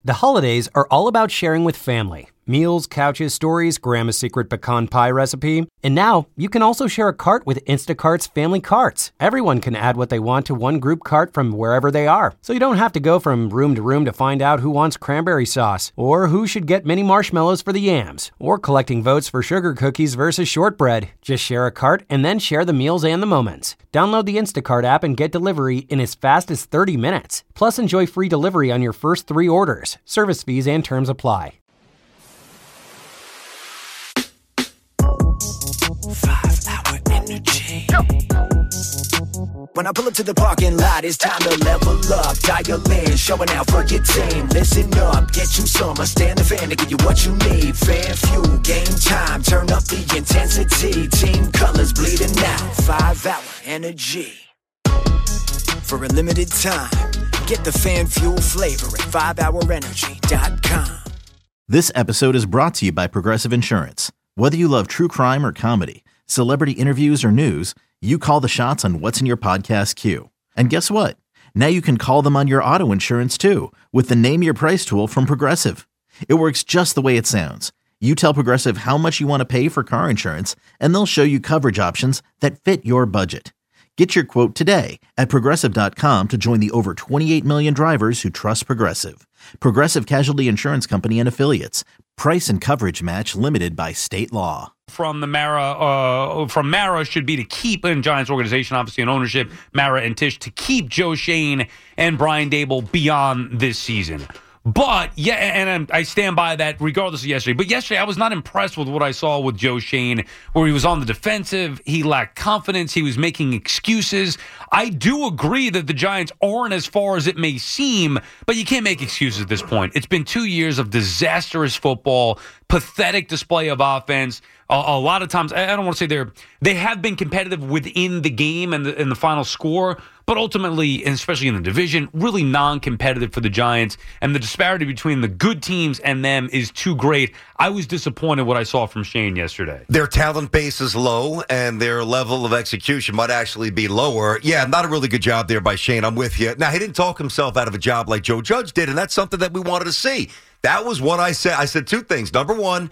The holidays are all about sharing with family. Meals, couches, stories, Grandma's secret pecan pie recipe. And now, you can also share a cart with Instacart's Family Carts. Everyone can add what they want to one group cart from wherever they are. So you don't have to go from room to find out who wants cranberry sauce, or who should get mini marshmallows for the yams, or collecting votes for sugar cookies versus shortbread. Just share a cart and then share the meals and the moments. Download the Instacart app and get delivery in as fast as 30 minutes. Plus, enjoy free delivery on your first 3 orders. Service fees and terms apply. 5-hour energy. When I pull up to the parking lot, it's time to level up. Dial in, showing out for your team. Listen up, get you some. I stand the fan to give you what you need. Fan fuel, game time, turn up the intensity. Team colors bleeding out. 5-hour energy. For a limited time, get the fan fuel flavor at 5hourenergy.com. This episode is brought to you by Progressive Insurance. Whether you love true crime or comedy, celebrity interviews or news, you call the shots on what's in your podcast queue. And guess what? Now you can call them on your auto insurance too with the Name Your Price tool from Progressive. It works just the way it sounds. You tell Progressive how much you want to pay for car insurance, and they'll show you coverage options that fit your budget. Get your quote today at Progressive.com to join the over 28 million drivers who trust Progressive. Progressive Casualty Insurance Company and Affiliates. Price and coverage match limited by state law. From Mara should be to keep in Giants organization, obviously in ownership, Mara and Tisch, to keep Joe Schoen and Brian Daboll beyond this season. But, yeah, and I stand by that regardless of yesterday. But yesterday, I was not impressed with what I saw with Joe Schoen, where he was on the defensive. He lacked confidence. He was making excuses. I do agree that the Giants aren't as far as it may seem, but you can't make excuses at this point. It's been 2 years of disastrous football, pathetic display of offense. A lot of times, I don't want to say they have been competitive within the game and the final score, but ultimately, and especially in the division, really non-competitive for the Giants. And the disparity between the good teams and them is too great. I was disappointed what I saw from Schoen yesterday. Their talent base is low, and their level of execution might actually be lower. Yeah, not a really good job there by Schoen. I'm with you. Now, he didn't talk himself out of a job like Joe Judge did, and that's something that we wanted to see. That was what I said. I said 2 things. Number one,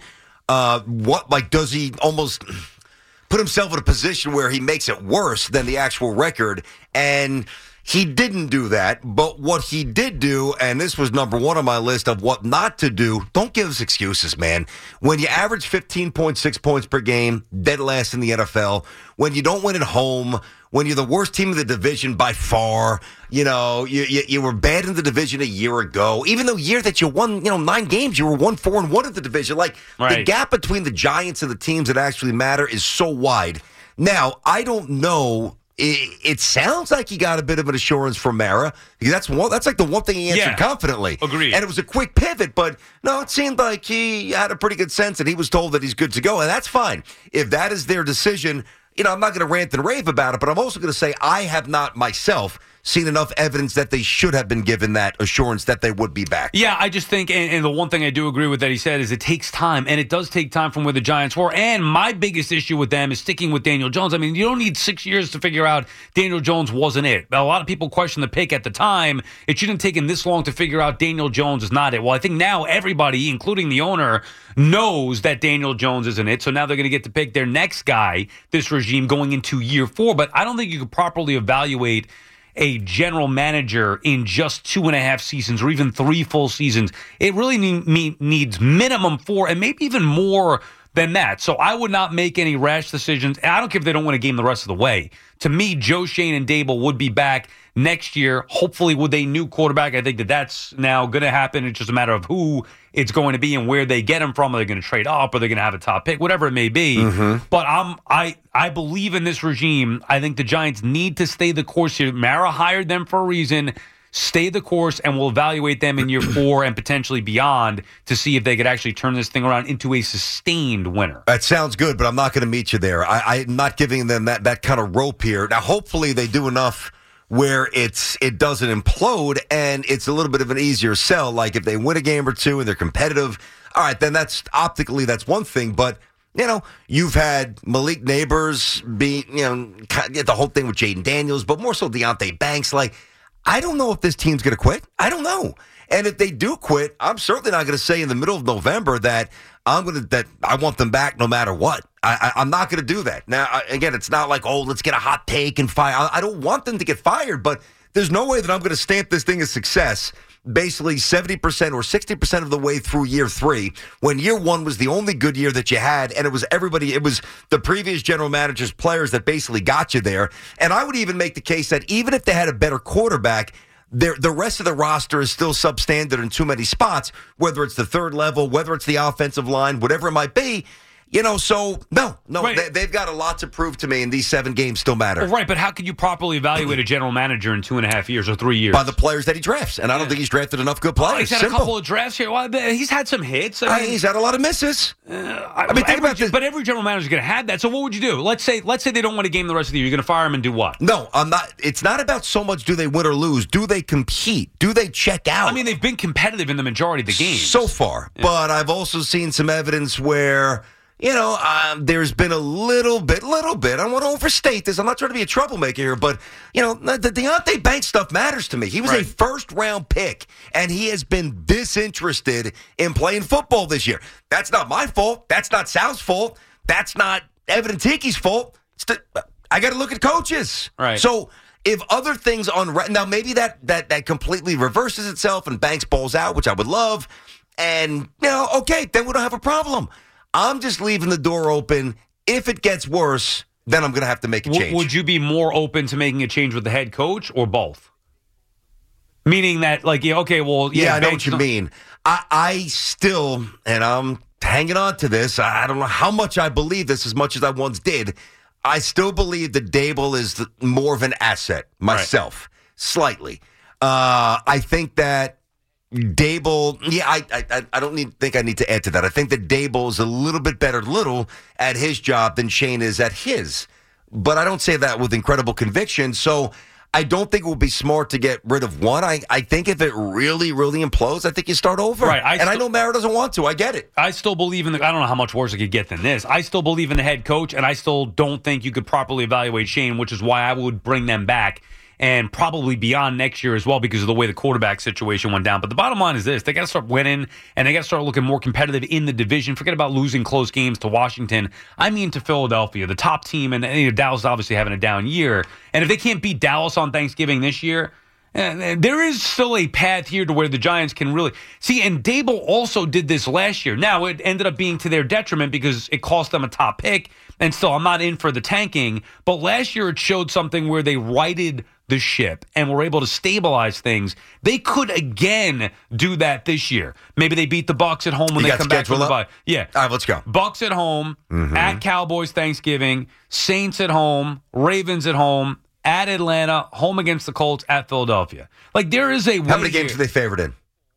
does he almost put himself in a position where he makes it worse than the actual record? And he didn't do that. But what he did do, and this was number 1 on my list of what not to do, don't give us excuses, man. When you average 15.6 points per game, dead last in the NFL, when you don't win at home, when you're the worst team in the division by far, you were bad in the division a year ago. Even the year that you won, 9 games, you were 1-4-1 in the division. Right. The gap between the Giants and the teams that actually matter is so wide. Now, I don't know. It sounds like he got a bit of an assurance from Mara. That's like the one thing he answered confidently. Agreed. And it was a quick pivot, but no, it seemed like he had a pretty good sense and he was told that he's good to go. And that's fine. If that is their decision, I'm not going to rant and rave about it, but I'm also going to say I have not myself seen enough evidence that they should have been given that assurance that they would be back. Yeah, I just think, and the one thing I do agree with that he said is it takes time, and it does take time from where the Giants were. And my biggest issue with them is sticking with Daniel Jones. I mean, you don't need 6 years to figure out Daniel Jones wasn't it. A lot of people question the pick at the time. It shouldn't have taken this long to figure out Daniel Jones is not it. Well, I think now everybody, including the owner, knows that Daniel Jones isn't it. So now they're going to get to pick their next guy, this regime, going into year 4. But I don't think you could properly evaluate a general manager in just 2.5 seasons or even 3 full seasons. It really needs minimum 4 and maybe even more than that. So I would not make any rash decisions. And I don't care if they don't win a game the rest of the way. To me, Joe Schoen and Daboll would be back next year, hopefully with a new quarterback. I think that's now going to happen. It's just a matter of who it's going to be and where they get him from. Are they going to trade up? Are they going to have a top pick? Whatever it may be. Mm-hmm. But I believe in this regime. I think the Giants need to stay the course here. Mara hired them for a reason. Stay the course, and we'll evaluate them in year 4 and potentially beyond to see if they could actually turn this thing around into a sustained winner. That sounds good, but I'm not going to meet you there. I'm not giving them that kind of rope here. Now, hopefully they do enough where it doesn't implode and it's a little bit of an easier sell. Like if they win a game or 2 and they're competitive, all right, then that's one thing. But, you've had Malik Neighbors be, the whole thing with Jaden Daniels, but more so Deonte Banks. Like, I don't know if this team's going to quit. I don't know. And if they do quit, I'm certainly not going to say in the middle of November that I want them back no matter what. I'm not going to do that. Now, again, it's not like, let's get a hot take and fire. I don't want them to get fired, but there's no way that I'm going to stamp this thing as success basically 70% or 60% of the way through year 3, when year 1 was the only good year that you had, and it was the previous general manager's players that basically got you there. And I would even make the case that even if they had a better quarterback, the rest of the roster is still substandard in too many spots, whether it's the third level, whether it's the offensive line, whatever it might be. So no, right. They've got a lot to prove to me, and these 7 games still matter. Well, right, but how can you properly evaluate a general manager in 2.5 years or 3 years? By the players that he drafts, and I don't think he's drafted enough good players. He's had a couple of drafts here. Well, he's had some hits. He's had a lot of misses. Think about this. But every general manager is going to have that. So what would you do? Let's say they don't win a game the rest of the year. You're going to fire him and do what? No, I'm not. It's not about so much do they win or lose. Do they compete? Do they check out? I mean, they've been competitive in the majority of the games so far, but I've also seen some evidence where. There's been a little bit. I don't want to overstate this. I'm not trying to be a troublemaker here, but, the Deontay Banks stuff matters to me. He was a first-round pick, and he has been disinterested in playing football this year. That's not my fault. That's not Sal's fault. That's not Evan Tiki's fault. I got to look at coaches. Right. So if other things now maybe that completely reverses itself and Banks balls out, which I would love, and, okay, then we don't have a problem. I'm just leaving the door open. If it gets worse, then I'm going to have to make a change. Would you be more open to making a change with the head coach or both? Meaning that, I know what you mean. I still, and I'm hanging on to this, I don't know how much I believe this as much as I once did. I still believe that Dable is more of an asset myself, slightly. I think that Dable, I don't think I need to add to that. I think that Dable is a little bit better at his job than Shane is at his. But I don't say that with incredible conviction. So I don't think it would be smart to get rid of one. I think if it really, really implodes, I think you start over. Right. I know Mara doesn't want to. I get it. I still believe I don't know how much worse it could get than this. I still believe in the head coach, and I still don't think you could properly evaluate Shane, which is why I would bring them back. And probably beyond next year as well because of the way the quarterback situation went down. But the bottom line is this. They got to start winning, and they got to start looking more competitive in the division. Forget about losing close games to Washington. I mean to Philadelphia, the top team. And Dallas obviously having a down year. And if they can't beat Dallas on Thanksgiving this year, there is still a path here to where the Giants can really see. And Dable also did this last year. Now, it ended up being to their detriment because it cost them a top pick. And still, I'm not in for the tanking. But last year, it showed something where they righted the ship and were able to stabilize things. They could again do that this year. Maybe they beat the Bucs at home when they come back from the bye. Yeah. All right, let's go. Bucs at home, at Cowboys Thanksgiving, Saints at home, Ravens at home, at Atlanta, home against the Colts, at Philadelphia. There is a way. How many games are they favored in?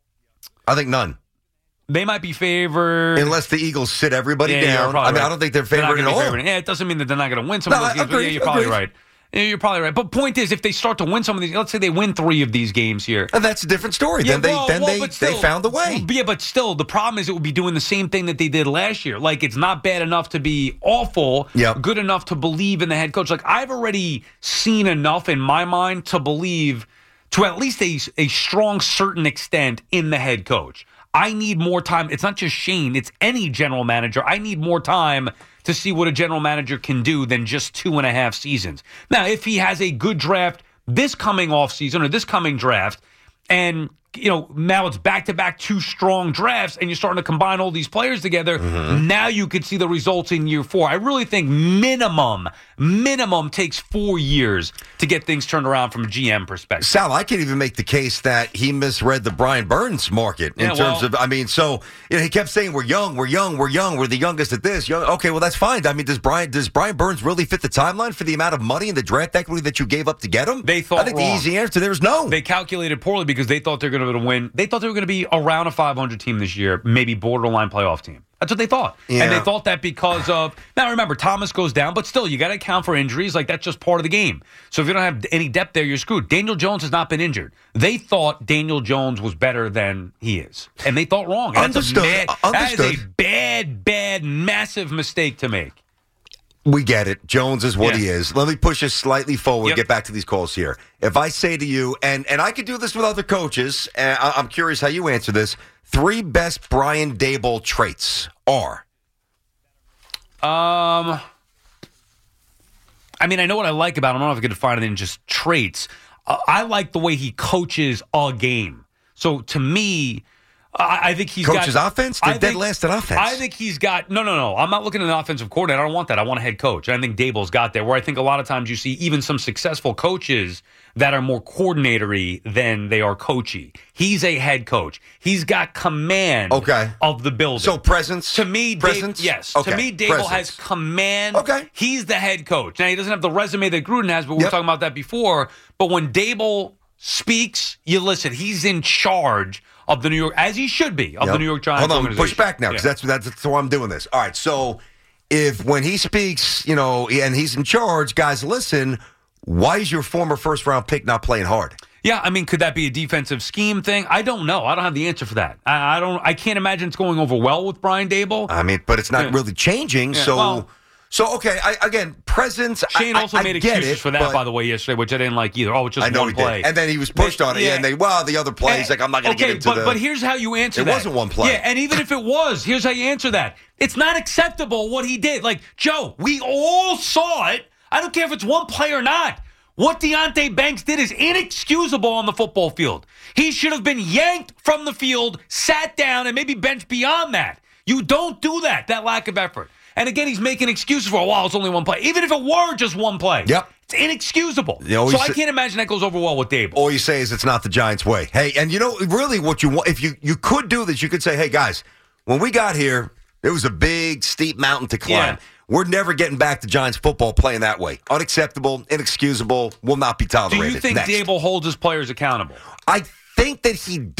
I think none. They might be favored. Unless the Eagles sit everybody down. I don't think they're favored at all. Yeah, it doesn't mean that they're not going to win some of those games. Agreed, but you're probably right. You're probably right. But point is, if they start to win some of these, let's say they win 3 of these games here. And that's a different story. Yeah, they found a way. Yeah, but still, the problem is it would be doing the same thing that they did last year. It's not bad enough to be awful, good enough to believe in the head coach. I've already seen enough in my mind to believe to at least a strong, certain extent in the head coach. I need more time. It's not just Shane. It's any general manager. I need more time to see what a general manager can do than just 2.5 seasons. Now, if he has a good draft this coming offseason or this coming draft, and now it's back-to-back 2 strong drafts, and you're starting to combine all these players together, now you could see the results in year 4. I really think minimum takes 4 years to get things turned around from a GM perspective. Sal, I can even make the case that he misread the Brian Burns market in terms of, he kept saying we're young, we're the youngest at this. Okay, well, that's fine. Does Brian Burns really fit the timeline for the amount of money and the draft equity that you gave up to get him? They thought I think wrong. The easy answer there is no. They calculated poorly because they thought they're going to win. They thought they were going to be around a 500 team this year, maybe borderline playoff team. That's what they thought. Yeah. And they thought that because of, now remember, Thomas goes down, but still, you got to account for injuries. That's just part of the game. So if you don't have any depth there, you're screwed. Daniel Jones has not been injured. They thought Daniel Jones was better than he is. And they thought wrong. Understood. That is a bad, massive mistake to make. We get it. Jones is what he is. Let me push us slightly forward, Yep. get back to these calls here. If I say to you, and I could do this with other coaches, and I'm curious how you answer this, 3 best Brian Daboll traits are? I mean, I know what I like about him. I don't know if I could define it in just traits. I like the way he coaches a game. So to me, I think he's Coaches got offense? They're dead last at offense. I think he's got no. I'm not looking at an offensive coordinator. I don't want that. I want a head coach. And I think Daboll's got there. Where I think a lot of times you see even some successful coaches that are more coordinatory than they are coachy. He's a head coach. He's got command of the building. So presence? To me, presence? yes. Okay. To me, Daboll has command. Okay. He's the head coach. Now, he doesn't have the resume that Gruden has, but we were talking about that before. But when Daboll speaks, you listen. He's in charge of the New York, as he should be, of the New York Giants. Hold on, push back now, because that's why I'm doing this. All right, so if when he speaks, and he's in charge, guys, listen, why is your former first-round pick not playing hard? Yeah, I mean, could that be a defensive scheme thing? I don't know. I don't have the answer for that. I can't imagine it's going over well with Brian Daboll. I mean, but it's not really changing, So, okay, again, presence. Shane also made excuses for that, but, by the way, yesterday, which I didn't like either. Oh, it's just one play. Did. And then he was pushed on it, and the other plays, I'm not going to get into but here's how you answer that. It wasn't one play. Yeah, and even if it was, here's how you answer that. It's not acceptable what he did. Like, Joe, we all saw it. I don't care if it's one play or not. What Deonte Banks did is inexcusable on the football field. He should have been yanked from the field, sat down, and maybe benched beyond that. You don't do that lack of effort. And again, he's making excuses for, it's only one play. Even if it were just one play. Yep. It's inexcusable. So I can't imagine that goes over well with Daboll. All you say is it's not the Giants' way. Hey, and really what you want, if you could do this, you could say, hey, guys, when we got here, it was a big, steep mountain to climb. Yeah. We're never getting back to Giants football playing that way. Unacceptable, inexcusable, will not be tolerated. Do you think Daboll holds his players accountable? I think that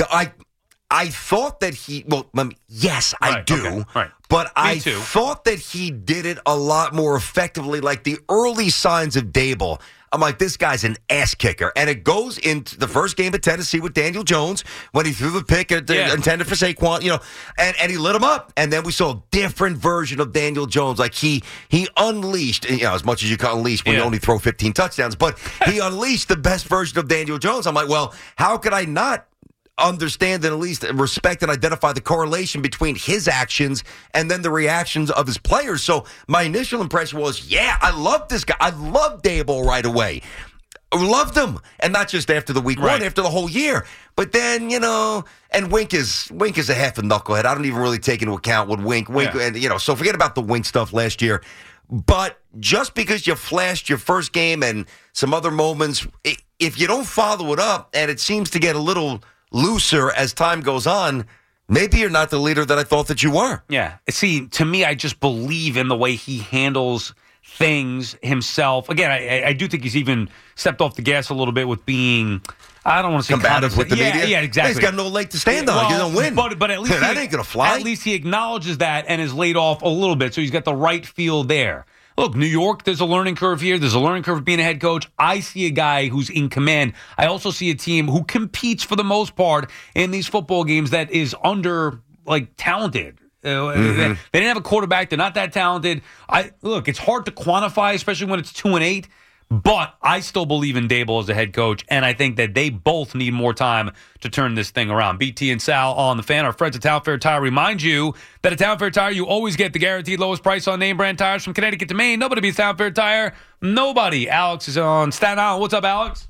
I thought that yes, I do. Okay, right. But I thought that he did it a lot more effectively. Like the early signs of Daboll, I'm like, this guy's an ass kicker. And it goes into the first game at Tennessee with Daniel Jones when he threw the pick intended for Saquon, and he lit him up. And then we saw a different version of Daniel Jones. Like he unleashed, as much as you can unleash when you only throw 15 touchdowns, but he unleashed the best version of Daniel Jones. I'm like, well, how could I not understand and at least respect and identify the correlation between his actions and then the reactions of his players? So my initial impression was, I love this guy. I love Daboll right away. Loved him. And not just after the week one, after the whole year. But then, and Wink is a half a knucklehead. I don't even really take into account what Wink, and so forget about the Wink stuff last year. But just because you flashed your first game and some other moments, if you don't follow it up and it seems to get a little looser as time goes on, maybe you're not the leader that I thought that you were. Yeah. See, to me, I just believe in the way he handles things himself. Again, I do think he's even stepped off the gas a little bit with being, I don't want to say combative with the media. Yeah, exactly. He's got no leg to stand on. He's going to win. But at least that ain't going to fly. At least he acknowledges that and is laid off a little bit, so he's got the right feel there. Look, New York, there's a learning curve here. There's a learning curve of being a head coach. I see a guy who's in command. I also see a team who competes for the most part in these football games that is talented. They didn't have a quarterback. They're not that talented. Look, it's hard to quantify, especially when it's 2-8. But I still believe in Daboll as a head coach, and I think that they both need more time to turn this thing around. BT and Sal on the Fan. Our friends at Town Fair Tire remind you that at Town Fair Tire, you always get the guaranteed lowest price on name brand tires from Connecticut to Maine. Nobody beats Town Fair Tire. Nobody. Alex is on Staten Island. What's up, Alex?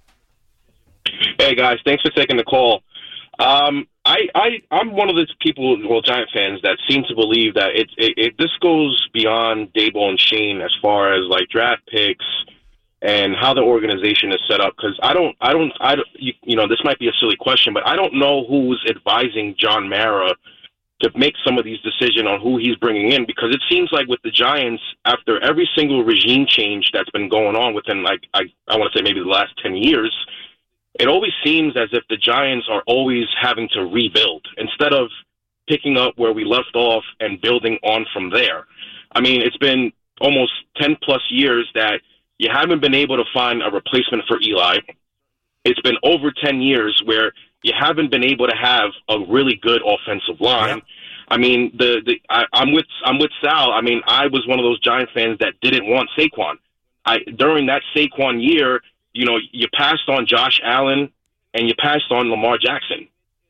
Hey, guys. Thanks for taking the call. I'm one of those people, Giant fans, that seem to believe that this goes beyond Daboll and Shane as far as draft picks and how the organization is set up. Because this might be a silly question, but I don't know who's advising John Mara to make some of these decisions on who he's bringing in, because it seems like with the Giants, after every single regime change that's been going on within, I want to say maybe the last 10 years, it always seems as if the Giants are always having to rebuild instead of picking up where we left off and building on from there. I mean, it's been almost 10 plus years that you haven't been able to find a replacement for Eli. It's been over 10 years where you haven't been able to have a really good offensive line. I mean, I'm with Sal. I mean, I was one of those Giant fans that didn't want Saquon. During that Saquon year, you know, you passed on Josh Allen and you passed on Lamar Jackson.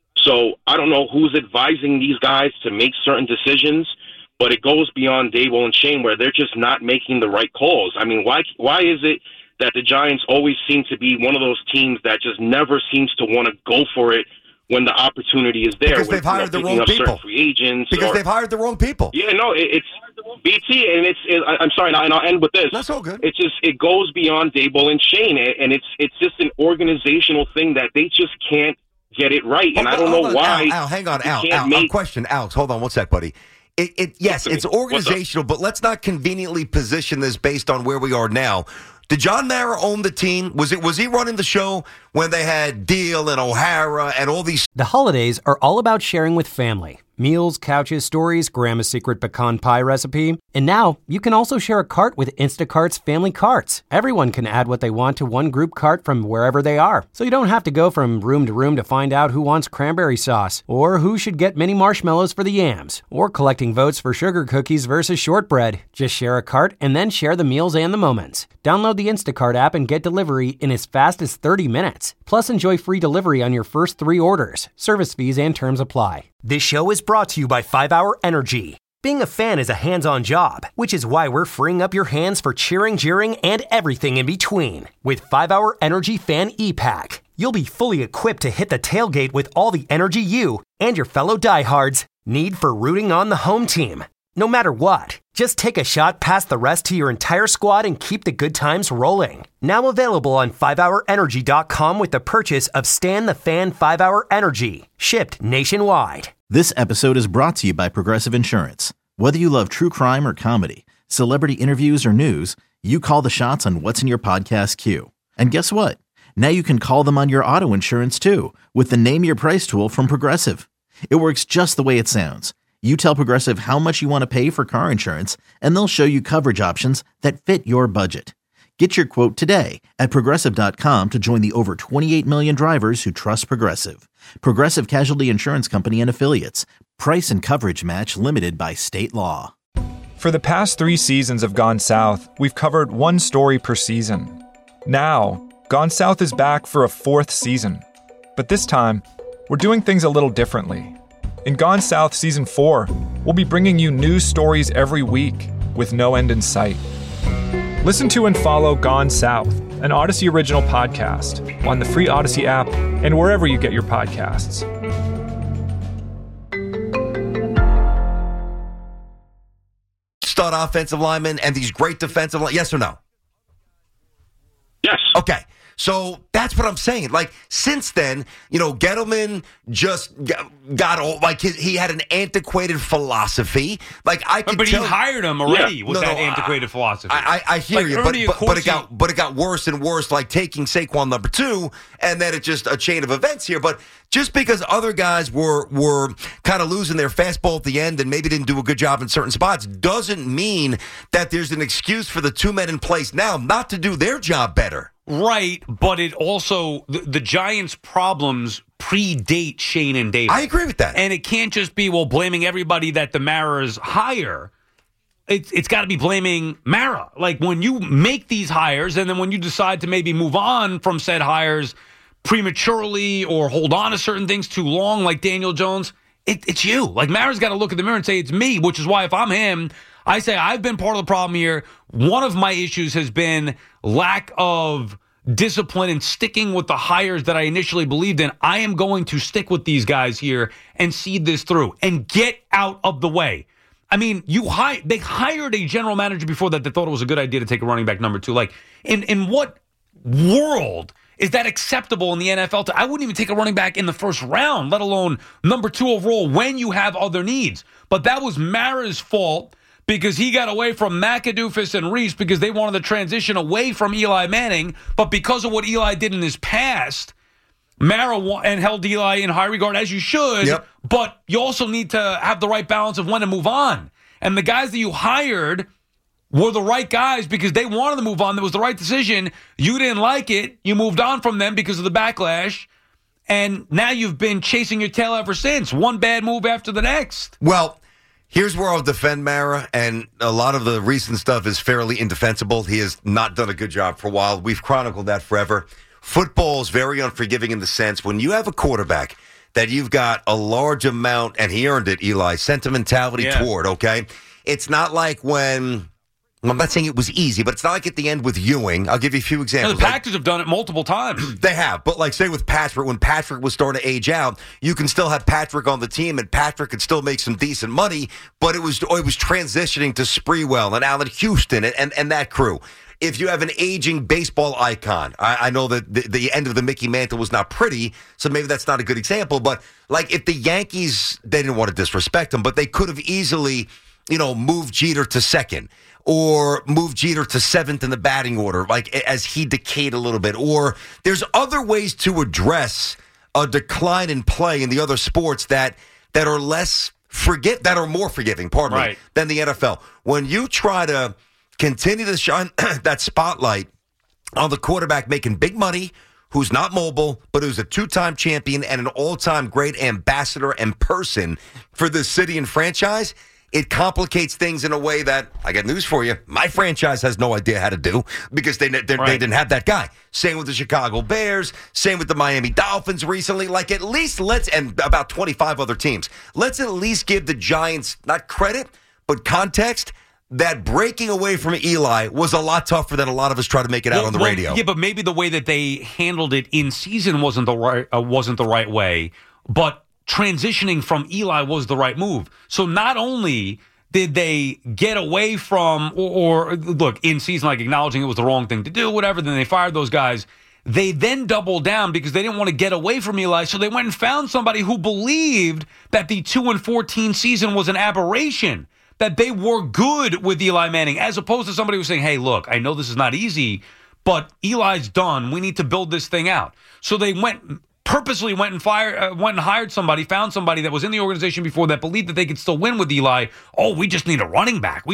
So I don't know who's advising these guys to make certain decisions, but it goes beyond Daboll and Shane where they're just not making the right calls. I mean, why is it that the Giants always seem to be one of those teams that just never seems to want to go for it when the opportunity is there? Because they've hired the wrong people. Free agents. Because they've hired the wrong people. Yeah, no, it's BT, and I'm sorry, and I'll end with this. That's all good. It's just, it goes beyond Daboll and Shane, and it's just an organizational thing that they just can't get it right, and I don't know why. Al, hang on, Al. Question, Alex. Hold on one sec, buddy. Yes, it's organizational, but let's not conveniently position this based on where we are now. Did John Mara own the team? Was he running the show when they had Deal and O'Hara and all these? The holidays are all about sharing with family. Meals, couches, stories, Grandma's secret pecan pie recipe. And now you can also share a cart with Instacart's family carts. Everyone can add what they want to one group cart from wherever they are. So you don't have to go from room to room to find out who wants cranberry sauce, or who should get mini marshmallows for the yams, or collecting votes for sugar cookies versus shortbread. Just share a cart and then share the meals and the moments. Download the Instacart app and get delivery in as fast as 30 minutes. Plus, enjoy free delivery on your first 3 orders. Service fees and terms apply. This show is brought to you by 5-Hour Energy. Being a fan is a hands-on job, which is why we're freeing up your hands for cheering, jeering, and everything in between. With 5-Hour Energy Fan E-Pack, you'll be fully equipped to hit the tailgate with all the energy you and your fellow diehards need for rooting on the home team. No matter what, just take a shot past the rest to your entire squad and keep the good times rolling. Now available on 5hourenergy.com with the purchase of Stan the Fan 5-Hour Energy, shipped nationwide. This episode is brought to you by Progressive Insurance. Whether you love true crime or comedy, celebrity interviews or news, you call the shots on what's in your podcast queue. And guess what? Now you can call them on your auto insurance too with the Name Your Price tool from Progressive. It works just the way it sounds. You tell Progressive how much you want to pay for car insurance, and they'll show you coverage options that fit your budget. Get your quote today at Progressive.com to join the over 28 million drivers who trust Progressive. Progressive Casualty Insurance Company and Affiliates. Price and coverage match limited by state law. For the past 3 seasons of Gone South, we've covered one story per season. Now, Gone South is back for a 4th season. But this time, we're doing things a little differently. In Gone South Season 4, we'll be bringing you new stories every week with no end in sight. Listen to and follow Gone South, an Odyssey original podcast, on the free Odyssey app and wherever you get your podcasts. Stud offensive linemen and these great defensive linemen. Yes or no? Yes. Okay. So that's what I'm saying. Like, since then, you know, Gettleman just got old. Like, he had an antiquated philosophy. Like, I could but tell. He hired him already with that antiquated philosophy. I hear like, you, but it got worse and worse. Like taking Saquon number 2, and then it's just a chain of events here. But just because other guys were kind of losing their fastball at the end and maybe didn't do a good job in certain spots doesn't mean that there's an excuse for the 2 men in place now not to do their job better. Right, but it also, the Giants' problems predate Shane and David. I agree with that. And it can't just be, well, blaming everybody that the Maras hire. It's got to be blaming Mara. Like, when you make these hires and then when you decide to maybe move on from said hires prematurely or hold on to certain things too long, like Daniel Jones, it's you. Like, Mara's got to look in the mirror and say, it's me, which is why if I'm him, I say I've been part of the problem here. One of my issues has been lack of discipline and sticking with the hires that I initially believed in. I am going to stick with these guys here and see this through and get out of the way. I mean, they hired a general manager before that thought it was a good idea to take a running back number 2. Like, in what world is that acceptable in the NFL? I wouldn't even take a running back in the first round, let alone number 2 overall when you have other needs. But that was Mara's fault, because he got away from McAdoofus and Reese because they wanted to transition away from Eli Manning. But because of what Eli did in his past, Mara and held Eli in high regard, as you should. Yep. But you also need to have the right balance of when to move on. And the guys that you hired were the right guys because they wanted to move on. That was the right decision. You didn't like it. You moved on from them because of the backlash. and now you've been chasing your tail ever since. One bad move after the next. Well, here's where I'll defend Mara, and a lot of the recent stuff is fairly indefensible. He has not done a good job for a while. We've chronicled that forever. Football is very unforgiving in the sense when you have a quarterback that you've got a large amount, and he earned it, Eli, sentimentality toward, okay? It's not like when, I'm not saying it was easy, but it's not like at the end with Ewing. I'll give you a few examples. The Packers have done it multiple times. They have, but like say with Patrick, when Patrick was starting to age out, you can still have Patrick on the team, and Patrick could still make some decent money, but it was transitioning to Sprewell and Allen Houston and that crew. If you have an aging baseball icon, I know that the end of the Mickey Mantle was not pretty, so maybe that's not a good example. But like if the Yankees, they didn't want to disrespect him, but they could have easily, moved Jeter to second or moved Jeter to seventh in the batting order, like as he decayed a little bit. Or there's other ways to address a decline in play in the other sports that are that are more forgiving, me, than the NFL. When you try to continue to shine that spotlight on the quarterback making big money, who's not mobile, but who's a two-time champion and an all-time great ambassador and person for this city and franchise, it complicates things in a way that, I got news for you, my franchise has no idea how to do because they didn't have that guy. Same with the Chicago Bears, same with the Miami Dolphins recently. Like at least and about 25 other teams, let's at least give the Giants, not credit, but context, that breaking away from Eli was a lot tougher than a lot of us try to make it out on the radio. Yeah, but maybe the way that they handled it in season wasn't the right way, but transitioning from Eli was the right move. So not only did they get away from, or look, in season, like acknowledging it was the wrong thing to do, whatever, then they fired those guys. They then doubled down because they didn't want to get away from Eli, so they went and found somebody who believed that the 2-14 season was an aberration, that they were good with Eli Manning, as opposed to somebody who was saying, hey, look, I know this is not easy, but Eli's done. We need to build this thing out. So they purposely went and hired somebody, found somebody that was in the organization before that believed that they could still win with Eli. Oh, we just need a running back.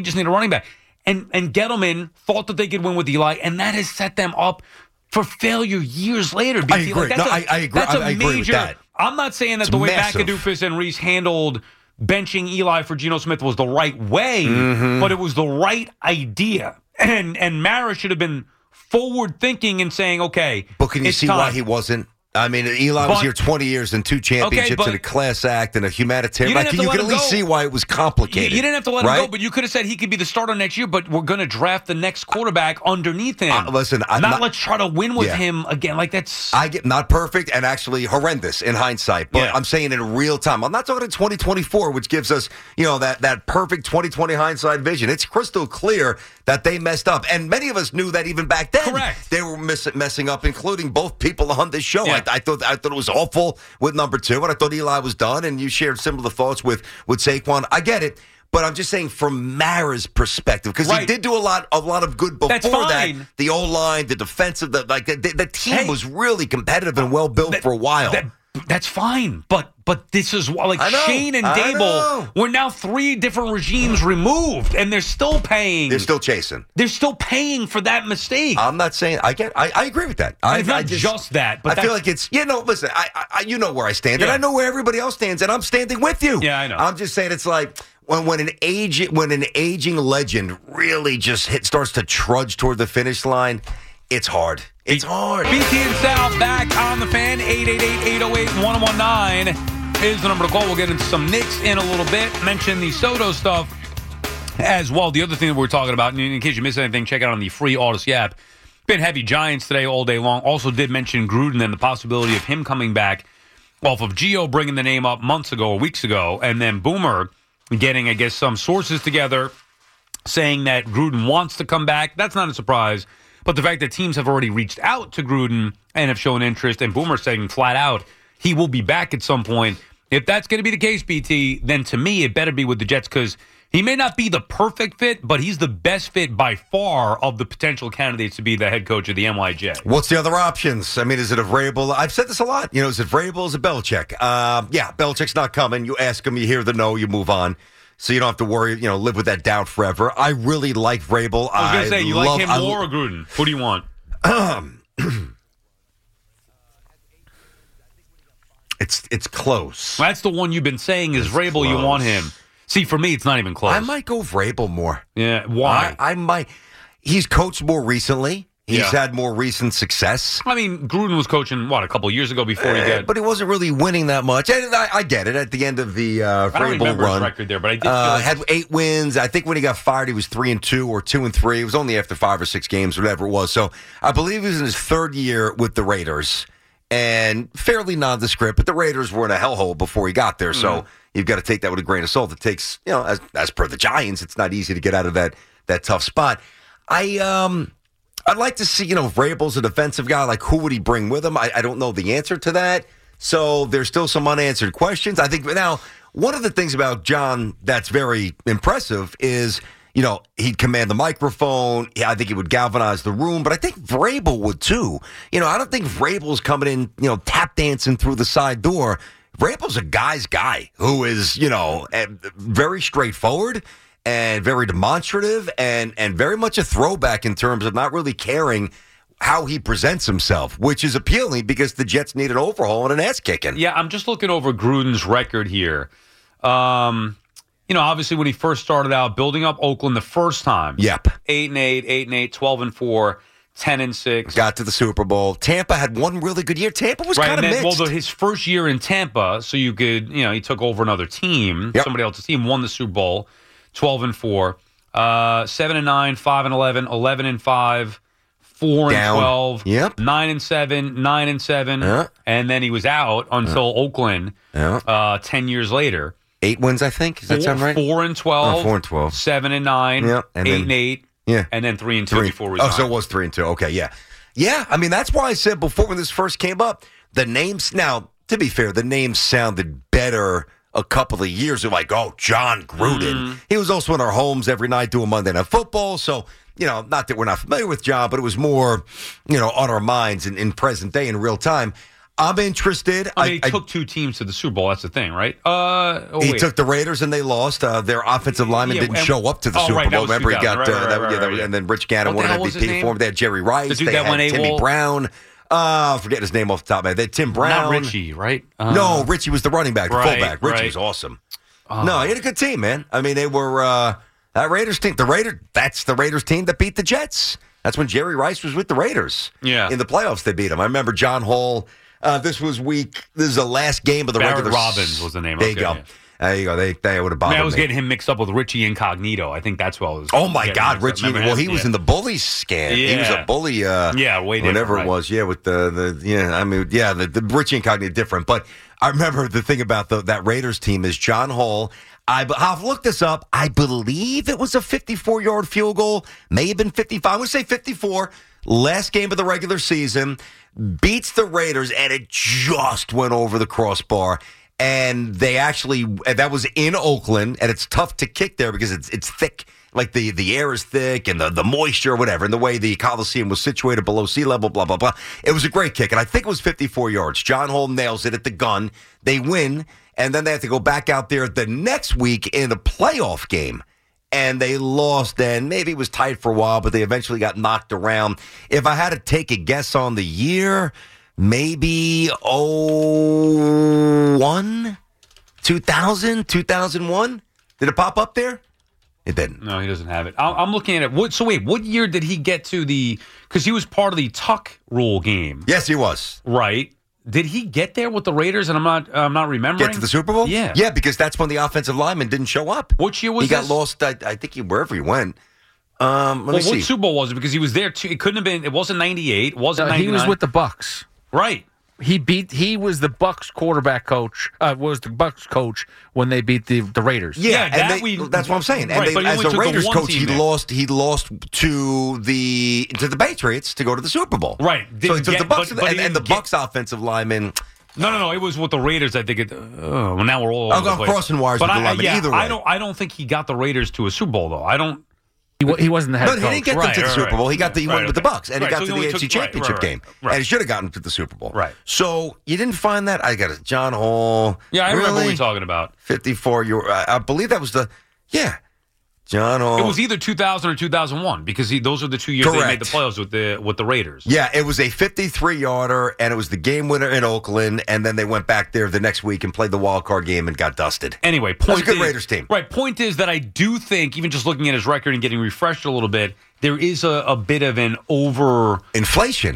And Gettleman thought that they could win with Eli, and that has set them up for failure years later. I agree. I agree. I agree with that. I'm not saying that It's the way massive. McAdoof and Reese handled benching Eli for Geno Smith was the right way, but it was the right idea. And Mara should have been forward thinking and saying, okay, but can you see why he wasn't? I mean, Eli was here 20 years and 2 championships and a class act and a humanitarian. You can at least see why it was complicated. You didn't have to let him go, but you could have said he could be the starter next year, but we're going to draft the next quarterback underneath him. Listen, let's try to win with him again. Like that's I get not perfect and actually horrendous in hindsight, but I'm saying in real time. I'm not talking in 2024, which gives us that perfect 2020 hindsight vision. It's crystal clear that they messed up, and many of us knew that even back then. Correct. They were messing up, including both people on this show. Yeah. I thought it was awful with number 2, and I thought Eli was done, and you shared similar thoughts with Saquon. I get it, but I'm just saying from Mara's perspective, because he did do a lot of good before that. The O-line, the defensive, the team was really competitive and well built for a while. That's fine, but this is Shane and Dable. We're now 3 different regimes removed, and they're still paying. They're still chasing. They're still paying for that mistake. I'm not saying I agree with that. It's not just that, but I feel like it's listen. I you know where I stand, and I know where everybody else stands, and I'm standing with you. Yeah, I know. I'm just saying it's like when an aging legend really just starts to trudge toward the finish line. It's hard. It's hard. BT and Sal back on the Fan. 888-808-1019 is the number to call. We'll get into some Knicks in a little bit. Mention the Soto stuff as well. The other thing that we're talking about, and in case you missed anything, check out on the free Odyssey app. Been heavy Giants today all day long. Also did mention Gruden and the possibility of him coming back off of Gio bringing the name up months ago or weeks ago, and then Boomer getting, I guess, some sources together saying that Gruden wants to come back. That's not a surprise. But the fact that teams have already reached out to Gruden and have shown interest, and Boomer saying flat out he will be back at some point. If that's going to be the case, BT, then to me it better be with the Jets, because he may not be the perfect fit, but he's the best fit by far of the potential candidates to be the head coach of the NYJ. What's the other options? I mean, is it a Vrabel? I've said this a lot. Is it Vrabel? Is it Belichick? Belichick's not coming. You ask him, you hear the no, you move on. So you don't have to worry, live with that doubt forever. I really like Vrabel. I was going to say, you like him more or Gruden? Who do you want? It's close. That's the one you've been saying is Vrabel. You want him. See, for me, it's not even close. I might go Vrabel more. Yeah, why? I might. He's coached more recently. He's Yeah. had more recent success. I mean, Gruden was coaching, a couple of years ago before he got... But he wasn't really winning that much. And I get it. At the end of the I don't Vrabel remember run, his record there, but I did feel like... had 8 wins. I think when he got fired, he was 3-2 or 2-3. It was only after 5 or 6 games, whatever it was. So I believe he was in his 3rd year with the Raiders, and fairly nondescript. But the Raiders were in a hellhole before he got there, so you've got to take that with a grain of salt. It takes, as per the Giants, it's not easy to get out of that tough spot. I'd like to see, Vrabel's a defensive guy. Like, who would he bring with him? I don't know the answer to that. So there's still some unanswered questions. I think now, one of the things about John that's very impressive is, he'd command the microphone. I think he would galvanize the room, but I think Vrabel would too. I don't think Vrabel's coming in, tap dancing through the side door. Vrabel's a guy's guy who is, very straightforward and very demonstrative and very much a throwback in terms of not really caring how he presents himself, which is appealing because the Jets need an overhaul and an ass kicking. Yeah, I'm just looking over Gruden's record here. Obviously when he first started out building up Oakland the first time. Yep. 8-8, 8-8, 12-4, 10-6. Got to the Super Bowl. Tampa had one really good year. Tampa was kind of mixed. Well, his first year in Tampa, so you could, he took over another team, somebody else's team, won the Super Bowl, 12-4, 7-9, 5-11, 11-5, 4-12, 9-7, 9-7, and then he was out until Oakland 10 years later. 8 wins, I think. Does that sound right? 4-12, 4-12, 7-9, and 8-8, and then 3-2 before we. Oh, so it was 3-2. Okay, yeah. I mean, that's why I said before when this first came up, the names. Now, to be fair, the names sounded better a couple of years ago. Like, John Gruden. He was also in our homes every night doing Monday Night Football. So, not that we're not familiar with John, but it was more, on our minds in present day in real time. I'm interested. He took 2 teams to the Super Bowl. That's the thing, right? He took the Raiders and they lost. Their offensive lineman didn't show up to the Super Bowl. Remember, he got and then Rich Gannon won an MVP for him. They had Jerry Rice. They had Timmy Brown. Forget his name off the top of my head. They had Tim Brown. Not Richie, right? No, Richie was the running back, the fullback. Richie was awesome. No, he had a good team, man. I mean, they were that Raiders team. That's the Raiders team that beat the Jets. That's when Jerry Rice was with the Raiders. Yeah, in the playoffs they beat him. I remember John Hall. This is the last game of the regular. Robbins was the name. There you go. There you go. They would have bothered me. I was getting him mixed up with Richie Incognito. I think that's what I was. Oh my God, Richie! Well, he was in the bully scam. Yeah. He was a bully. Way whatever it was. Yeah, with the Richie Incognito different. But I remember the thing about that Raiders team is John Hall. I've looked this up. I believe it was a 54-yard field goal. May have been 55. I'm going to say 54. Last game of the regular season. Beats the Raiders, and it just went over the crossbar. And that was in Oakland, and it's tough to kick there because it's thick. Like the air is thick and the moisture, whatever, and the way the Coliseum was situated below sea level, blah, blah, blah. It was a great kick, and I think it was 54 yards. John Hall nails it at the gun. They win, and then they have to go back out there the next week in a playoff game. And they lost, and maybe it was tight for a while, but they eventually got knocked around. If I had to take a guess on the year, maybe 2001? 2001? Did it pop up there? It didn't. No, he doesn't have it. I'm looking at it. What year did he get to because he was part of the Tuck rule game. Yes, he was. Right. Did he get there with the Raiders? And I'm not remembering. Get to the Super Bowl? Yeah. Yeah, because that's when the offensive lineman didn't show up. Which year was he this? He got lost, I think, wherever he went. Let me see. What Super Bowl was it? Because he was there, too. It couldn't have been. It wasn't 98. It wasn't 99. He was with the Bucs. Right. He was the Bucs quarterback coach. Was the Bucs coach when they beat the Raiders? Yeah, and that's what I'm saying. And right, as the Raiders coach, he lost to the Patriots to go to the Super Bowl. Right. So he took the Bucs, and the Bucs offensive lineman. No. It was with the Raiders. I think well, now we're all over the I'm place. crossing wires with the lineman. Either way, I don't think he got the Raiders to a Super Bowl though. He wasn't the head coach. No, he didn't get them to the Super Bowl. He went with the Bucs, and he got to the AFC Championship game. Right. And he should have gotten to the Super Bowl. Right. So you didn't find that? I got it. John Hall. Yeah, I remember what you're talking about. 54. I believe that was John Hall. It was either 2000 or 2001 because those are the 2 years they made the playoffs with the Raiders. Yeah, it was a 53-yarder, and it was the game winner in Oakland, and then they went back there the next week and played the wild card game and got dusted. Anyway, That was a good Raiders team. Right, point is that I do think, even just looking at his record and getting refreshed a little bit, there is a bit of an overinflation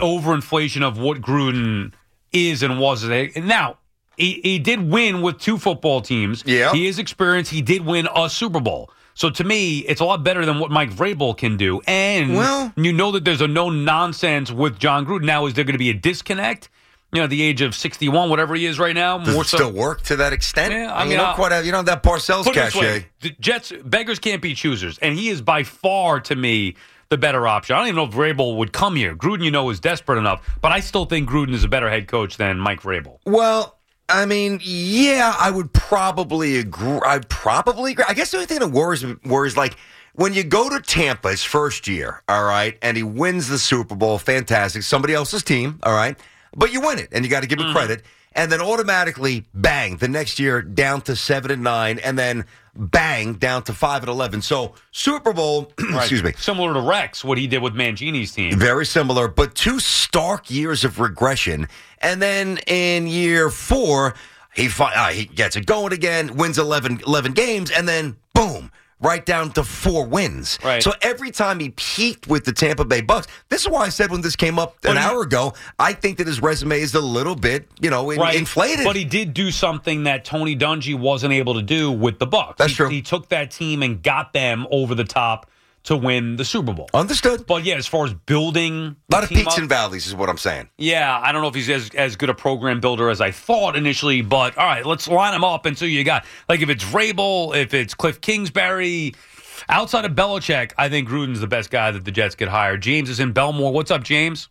of what Gruden is and was. Now, he did win with 2 football teams. Yeah. He is experienced. He did win a Super Bowl. So to me, it's a lot better than what Mike Vrabel can do. And you know that there's a no-nonsense with John Gruden. Now, is there going to be a disconnect? At the age of 61, whatever he is right now. Does it still work to that extent? Yeah, I mean, you don't quite have, that Parcells cachet. The Jets, beggars can't be choosers. And he is by far, to me, the better option. I don't even know if Vrabel would come here. Gruden, is desperate enough. But I still think Gruden is a better head coach than Mike Vrabel. Well, I mean, yeah, I would probably agree. I'd probably agree. I guess the only thing that worries like when you go to Tampa his first year, all right, and he wins the Super Bowl, fantastic. Somebody else's team, all right, but you win it, and you got to give him credit. And then automatically, bang, the next year down to 7-9, and then bang down to 5-11. So Super Bowl, excuse me, similar to Rex, what he did with Mangini's team. Very similar, but 2 stark years of regression. And then in year 4, he gets it going again, wins 11 games, and then boom, right down to 4 wins. Right. So every time he peaked with the Tampa Bay Bucks, this is why I said when this came up an hour ago, I think that his resume is a little bit, inflated. But he did do something that Tony Dungy wasn't able to do with the Bucks. That's true. He took that team and got them over the top to win the Super Bowl. Understood. But yeah, as far as building a lot of peaks and valleys is what I'm saying. Yeah, I don't know if he's as good a program builder as I thought initially, but all right, let's line him up until you got, like if it's Vrabel, if it's Cliff Kingsbury, outside of Belichick, I think Gruden's the best guy that the Jets could hire. James is in Belmore. What's up, James?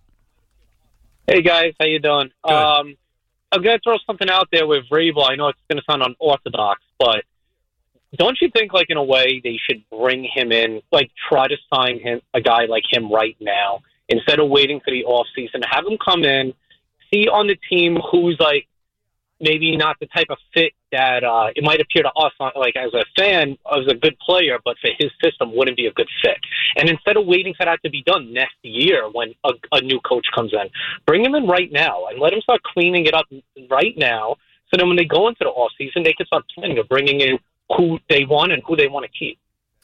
Hey, guys. How you doing? Good. I'm going to throw something out there with Vrabel. I know it's going to sound unorthodox, but don't you think, in a way, they should bring him in, try to sign a guy like him right now, instead of waiting for the offseason, have him come in, see on the team who's, maybe not the type of fit that it might appear to us, as a fan, as a good player, but for his system wouldn't be a good fit. And instead of waiting for that to be done next year when a new coach comes in, bring him in right now and let him start cleaning it up right now, so then when they go into the offseason, they can start planning of bringing in who they want and who they want to keep.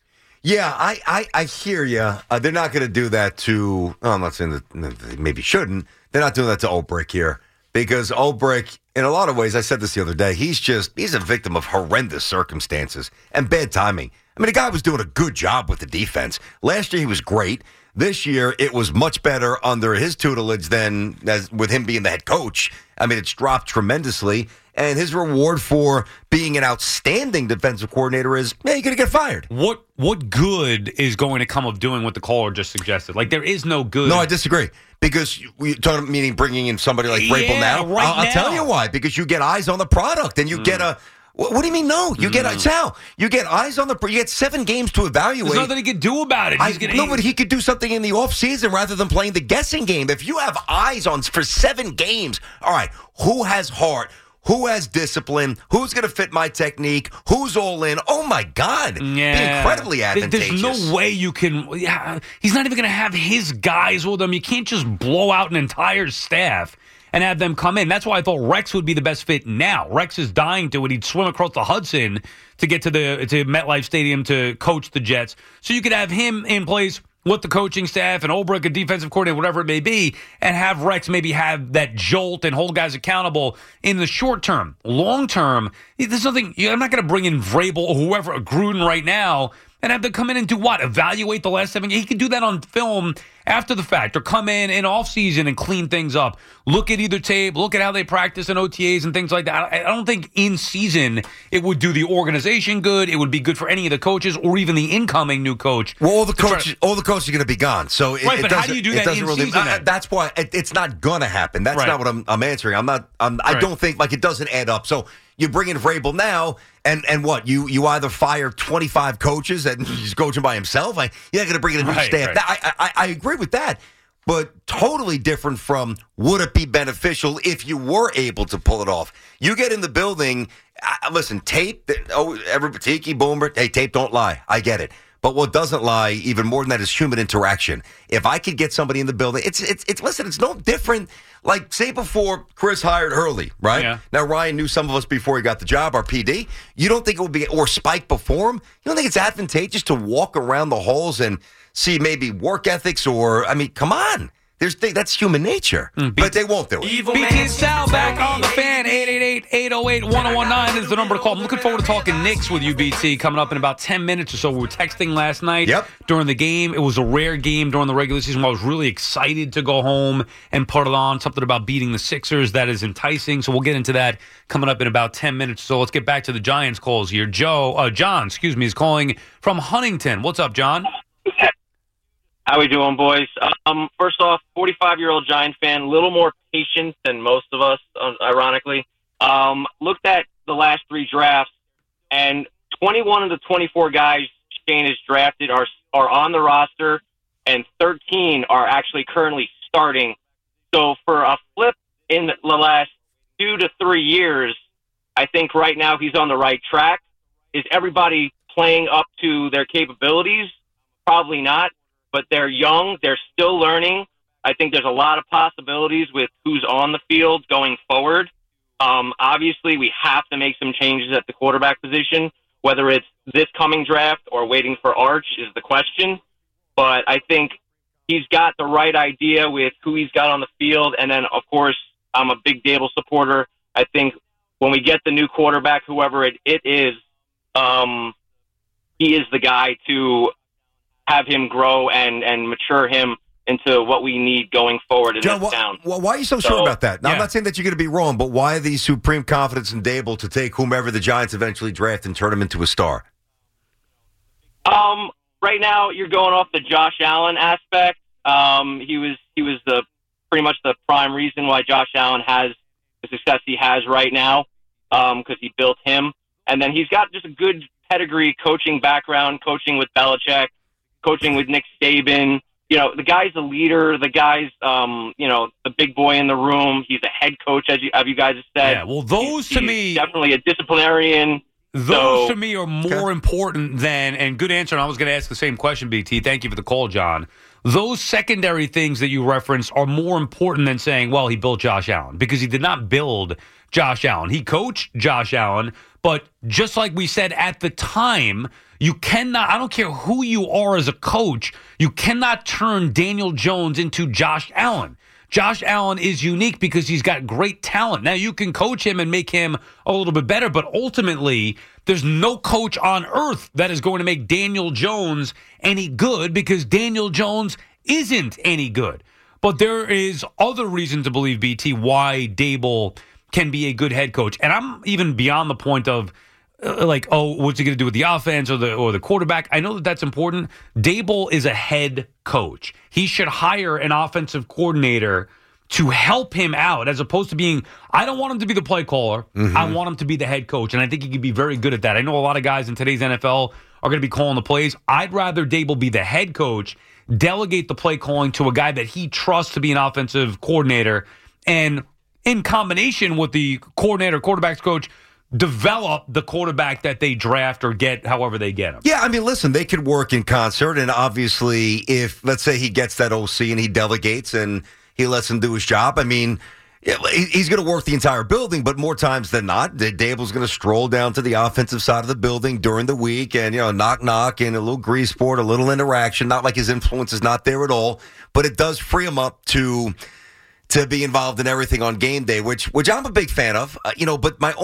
Yeah, I hear you. They're not going to do that to, I'm not saying that they maybe shouldn't. They're not doing that to Ulbrich here because Ulbrich, in a lot of ways, I said this the other day, he's a victim of horrendous circumstances and bad timing. I mean, the guy was doing a good job with the defense. Last year, he was great. This year, it was much better under his tutelage than with him being the head coach. I mean, it's dropped tremendously. And his reward for being an outstanding defensive coordinator is, you're going to get fired. What good is going to come of doing what the caller just suggested? There is no good. No, I disagree. Because we're talking, meaning bringing in somebody like Vrabel now. I'll tell you why. Because you get eyes on the product and you get a. What do you mean? No, you get Sal. You get eyes on the. You get 7 games to evaluate. There's nothing he could do about it. But he could do something in the offseason rather than playing the guessing game. If you have eyes on for 7 games, all right, who has heart? Who has discipline? Who's going to fit my technique? Who's all in? Oh, my God. Yeah. Be incredibly advantageous. There's no way you can. Yeah, he's not even going to have his guys with him. You can't just blow out an entire staff and have them come in. That's why I thought Rex would be the best fit now. Rex is dying to it. He'd swim across the Hudson to get to MetLife Stadium to coach the Jets. So you could have him in place with the coaching staff and Ulbrich, a defensive coordinator, whatever it may be, and have Rex maybe have that jolt and hold guys accountable in the short term. Long term, there's nothing. I'm not going to bring in Vrabel or whoever, Gruden right now, and have them come in and do what? Evaluate the last 7 games. He could do that on film after the fact, or come in off-season and clean things up. Look at either tape, look at how they practice in OTAs and things like that. I don't think in season it would do the organization good. It would be good for any of the coaches or even the incoming new coach. Well, all the coaches are going to be gone. So but how do you do that in season? That's why it's not going to happen. That's not what I'm answering. I don't think it doesn't add up. So you bring in Vrabel now, and what? You either fire 25 coaches and he's coaching by himself. You're not going to bring in a new staff. Right. I agree with that, but totally different from would it be beneficial if you were able to pull it off? You get in the building, listen, tape, Tiki Boomer, hey, tape don't lie. I get it. But what doesn't lie, even more than that, is human interaction. If I could get somebody in the building, it's listen, it's no different. Like, say before Chris hired Hurley, right? Yeah. Now, Ryan knew some of us before he got the job, our PD. You don't think it would be, or Spike before him, you don't think it's advantageous to walk around the halls and see maybe work ethics or, I mean, come on. That's human nature. But they won't do it. BT and Sal back on the Fan. 888-808-1019 is the number to call. I'm looking forward to talking Knicks with you, BT, coming up in about 10 minutes or so. We were texting last night during the game. It was a rare game during the regular season where I was really excited to go home and put it on. Something about beating the Sixers that is enticing. So we'll get into that coming up in about 10 minutes. So let's get back to the Giants calls here. John, is calling from Huntington. What's up, John? How we doing, boys? First off, 45-year-old Giant fan, a little more patient than most of us, ironically. Looked at the last 3 drafts, and 21 of the 24 guys Shane has drafted are on the roster, and 13 are actually currently starting. So for a flip in the last 2 to 3 years, I think right now he's on the right track. Is everybody playing up to their capabilities? Probably not. But they're young. They're still learning. I think there's a lot of possibilities with who's on the field going forward. Obviously, we have to make some changes at the quarterback position. Whether it's this coming draft or waiting for Arch is the question. But I think he's got the right idea with who he's got on the field. And then, of course, I'm a big Dable supporter. I think when we get the new quarterback, whoever it is, he is the guy to have him grow and mature him into what we need going forward in this town. Well, why are you so sure about that? Now, I'm not saying that you're going to be wrong, but why the supreme confidence in Dable to take whomever the Giants eventually draft and turn him into a star? Right now, you're going off the Josh Allen aspect. He was the pretty much the prime reason why Josh Allen has the success he has right now, because he built him. And then he's got just a good pedigree coaching background, coaching with Belichick, coaching with Nick Saban. You know, the guy's a leader. The guy's, the big boy in the room. He's a head coach, as you guys have said. Yeah, well, those to me... definitely a disciplinarian. Those to me are more important than, and good answer, and I was going to ask the same question, BT. Thank you for the call, John. Those secondary things that you referenced are more important than saying, well, he built Josh Allen, because he did not build Josh Allen. He coached Josh Allen, but just like we said at the time, you cannot, I don't care who you are as a coach, you cannot turn Daniel Jones into Josh Allen. Josh Allen is unique because he's got great talent. Now, you can coach him and make him a little bit better, but ultimately, there's no coach on earth that is going to make Daniel Jones any good because Daniel Jones isn't any good. But there is other reason to believe, BT, why Dable can be a good head coach. And I'm even beyond the point of, what's he going to do with the offense or the quarterback? I know that that's important. Dable is a head coach. He should hire an offensive coordinator to help him out as opposed to being, I don't want him to be the play caller. Mm-hmm. I want him to be the head coach. And I think he could be very good at that. I know a lot of guys in today's NFL are going to be calling the plays. I'd rather Dable be the head coach, delegate the play calling to a guy that he trusts to be an offensive coordinator, and in combination with the coordinator, quarterback's coach, develop the quarterback that they draft or get however they get him. Yeah, I mean, listen, they could work in concert, and obviously if, let's say he gets that OC and he delegates and he lets him do his job, I mean, he's going to work the entire building, but more times than not, Dable's going to stroll down to the offensive side of the building during the week and, knock, and a little grease board, a little interaction, not like his influence is not there at all, but it does free him up to be involved in everything on game day, which I'm a big fan of, but my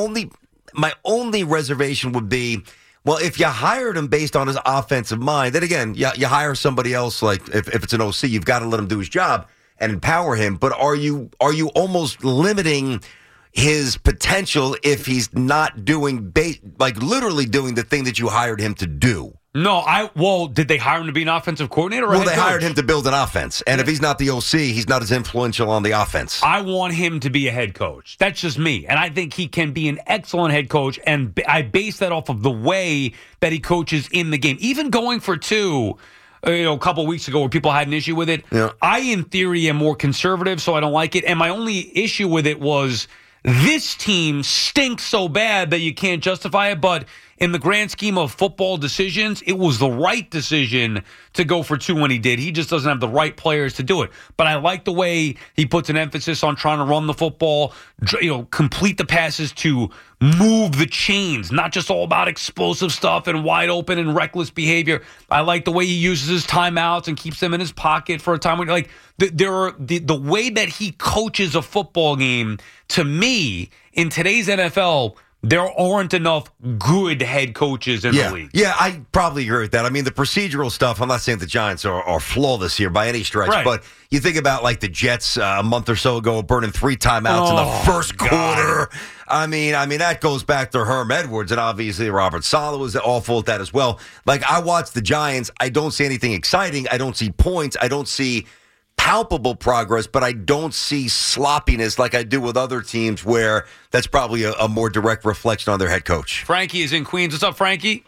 only reservation would be, well, if you hired him based on his offensive mind, then again, you hire somebody else, like if it's an OC, you've got to let him do his job and empower him. But are you almost limiting his potential if he's not doing, literally doing the thing that you hired him to do? No, did they hire him to be an offensive coordinator? Well, they hired him to build an offense. And if he's not the OC, he's not as influential on the offense. I want him to be a head coach. That's just me. And I think he can be an excellent head coach. And I base that off of the way that he coaches in the game. Even going for 2, a couple of weeks ago where people had an issue with it. Yeah. I, in theory, am more conservative, so I don't like it. And my only issue with it was this team stinks so bad that you can't justify it. But in the grand scheme of football decisions, it was the right decision to go for 2 when he did. He just doesn't have the right players to do it. But I like the way he puts an emphasis on trying to run the football, complete the passes to move the chains, not just all about explosive stuff and wide open and reckless behavior. I like the way he uses his timeouts and keeps them in his pocket for a time when, like, the way that he coaches a football game, to me, in today's NFL, there aren't enough good head coaches in the league. Yeah, I probably agree with that. I mean, the procedural stuff, I'm not saying the Giants are flawless here by any stretch, but you think about like the Jets a month or so ago burning 3 timeouts in the first quarter. I mean, that goes back to Herm Edwards, and obviously Robert Saleh was awful at that as well. Like, I watch the Giants, I don't see anything exciting. I don't see points. I don't see palpable progress, but I don't see sloppiness like I do with other teams where that's probably a more direct reflection on their head coach. Frankie is in Queens. What's up, Frankie?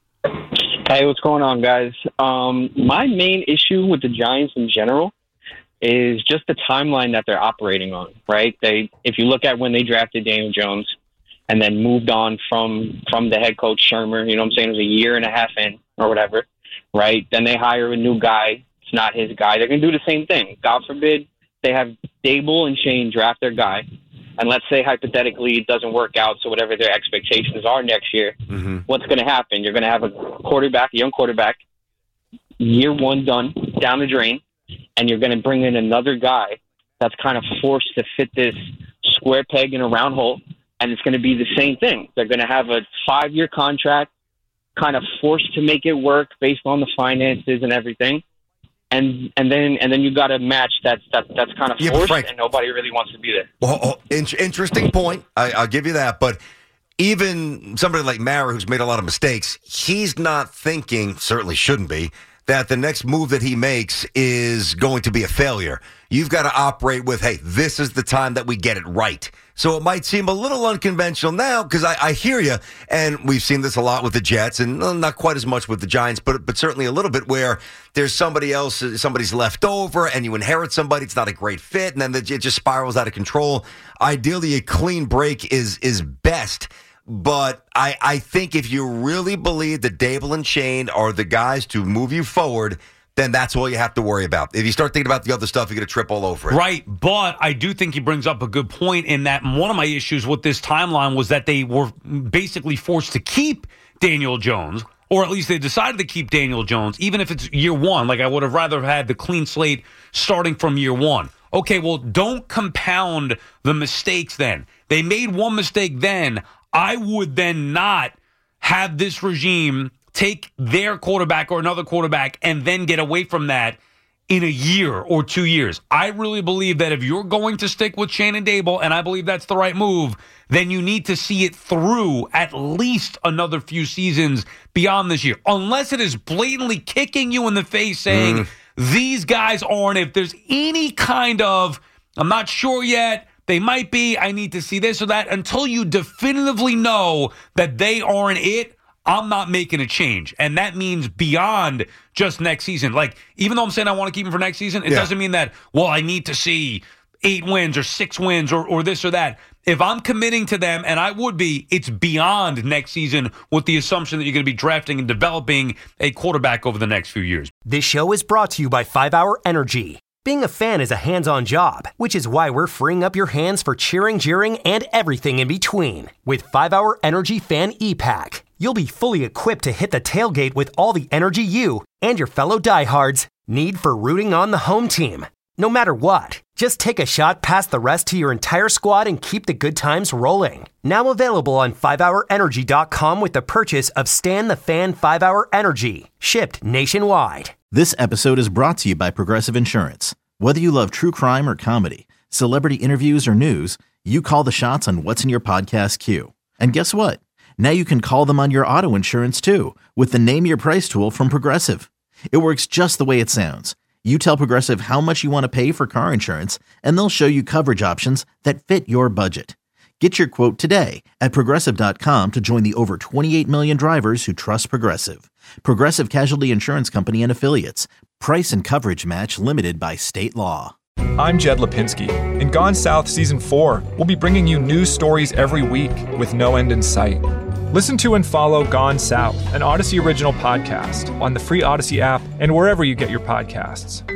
Hey, what's going on, guys? My main issue with the Giants in general is just the timeline that they're operating on, right? If you look at when they drafted Daniel Jones and then moved on from the head coach Shermer, you know what I'm saying? It was a year and a half in or whatever, right? Then they hire a new guy. It's not his guy. They're going to do the same thing. God forbid they have Dable and Shane draft their guy. And let's say hypothetically it doesn't work out, so whatever their expectations are next year, what's going to happen? You're going to have a young quarterback, year one done, down the drain, and you're going to bring in another guy that's kind of forced to fit this square peg in a round hole, and it's going to be the same thing. They're going to have a 5-year contract, kind of forced to make it work based on the finances and everything. And then you got a match that's kind of forced, Frank, and nobody really wants to be there. Well, interesting point. I'll give you that. But even somebody like Mara, who's made a lot of mistakes, he's not thinking, certainly shouldn't be, that the next move that he makes is going to be a failure. You've got to operate with, hey, this is the time that we get it right. So it might seem a little unconventional now, because I hear you, and we've seen this a lot with the Jets, and not quite as much with the Giants, but certainly a little bit, where there's somebody's left over, and you inherit somebody, it's not a great fit, and then it just spirals out of control. Ideally, a clean break is best. But I think if you really believe that Dable and Shane are the guys to move you forward, then that's all you have to worry about. If you start thinking about the other stuff, you're going to trip all over it. Right, but I do think he brings up a good point in that one of my issues with this timeline was that they were basically forced to keep Daniel Jones, or at least they decided to keep Daniel Jones, even if it's year one. Like, I would have rather had the clean slate starting from year one. Okay, well, don't compound the mistakes then. They made one mistake then. I would then not have this regime take their quarterback or another quarterback and then get away from that in a year or 2 years. I really believe that if you're going to stick with Shane and Dable, and I believe that's the right move, then you need to see it through at least another few seasons beyond this year. Unless it is blatantly kicking you in the face saying, these guys aren't, if there's any kind of, I'm not sure yet, they might be, I need to see this or that. Until you definitively know that they aren't it, I'm not making a change. And that means beyond just next season. Like, even though I'm saying I want to keep him for next season, it doesn't mean that, well, I need to see 8 wins or 6 wins or this or that. If I'm committing to them, and I would be, it's beyond next season with the assumption that you're going to be drafting and developing a quarterback over the next few years. This show is brought to you by 5 Hour Energy. Being a fan is a hands-on job, which is why we're freeing up your hands for cheering, jeering, and everything in between. With 5 Hour Energy Fan E-Pack, you'll be fully equipped to hit the tailgate with all the energy you and your fellow diehards need for rooting on the home team. No matter what, just take a shot past the rest to your entire squad and keep the good times rolling. Now available on 5hourenergy.com with the purchase of Stan the Fan 5 Hour Energy, shipped nationwide. This episode is brought to you by Progressive Insurance. Whether you love true crime or comedy, celebrity interviews or news, you call the shots on what's in your podcast queue. And guess what? Now you can call them on your auto insurance too with the Name Your Price tool from Progressive. It works just the way it sounds. You tell Progressive how much you want to pay for car insurance, and they'll show you coverage options that fit your budget. Get your quote today at Progressive.com to join the over 28 million drivers who trust Progressive. Progressive Casualty Insurance Company and Affiliates. Price and coverage match limited by state law. I'm Jed Lipinski. In Gone South Season 4, we'll be bringing you news stories every week with no end in sight. Listen to and follow Gone South, an Odyssey original podcast, on the free Odyssey app and wherever you get your podcasts.